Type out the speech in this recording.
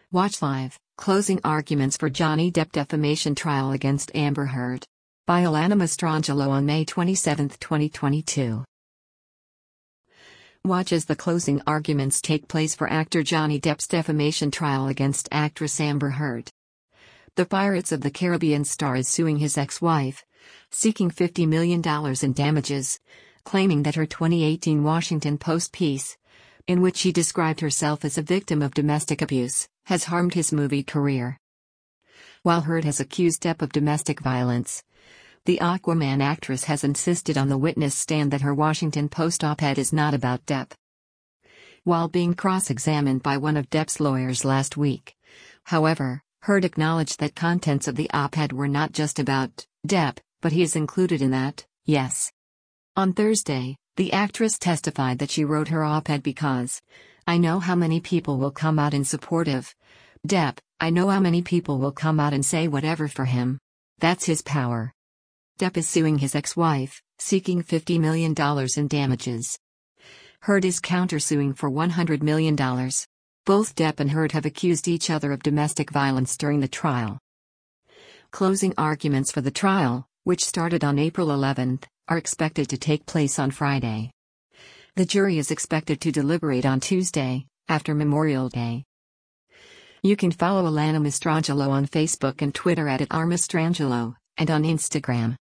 Watch live, closing arguments for Johnny Depp defamation trial against Amber Heard. By Alana Mastrangelo on May 27, 2022. Watch as the closing arguments take place for actor Johnny Depp's defamation trial against actress Amber Heard. The Pirates of the Caribbean star is suing his ex-wife, seeking $50 million in damages, claiming that her 2018 Washington Post piece, in which she described herself as a victim of domestic abuse, has harmed his movie career. While Heard has accused Depp of domestic violence, the Aquaman actress has insisted on the witness stand that her Washington Post op-ed is not about Depp. While being cross-examined by one of Depp's lawyers last week, however, Heard acknowledged that contents of the op-ed were not just about Depp, but he is included in that, yes. On Thursday, the actress testified that she wrote her op-ed because, "I know how many people will come out in support of Depp, I know how many people will come out and say whatever for him. That's his power." Depp is suing his ex-wife, seeking $50 million in damages. Heard is countersuing for $100 million. Both Depp and Heard have accused each other of domestic violence during the trial. Closing arguments for the trial, which started on April 11, are expected to take place on Friday. The jury is expected to deliberate on Tuesday, after Memorial Day. You can follow Alana Mastrangelo on Facebook and Twitter @RMastrangelo, and on Instagram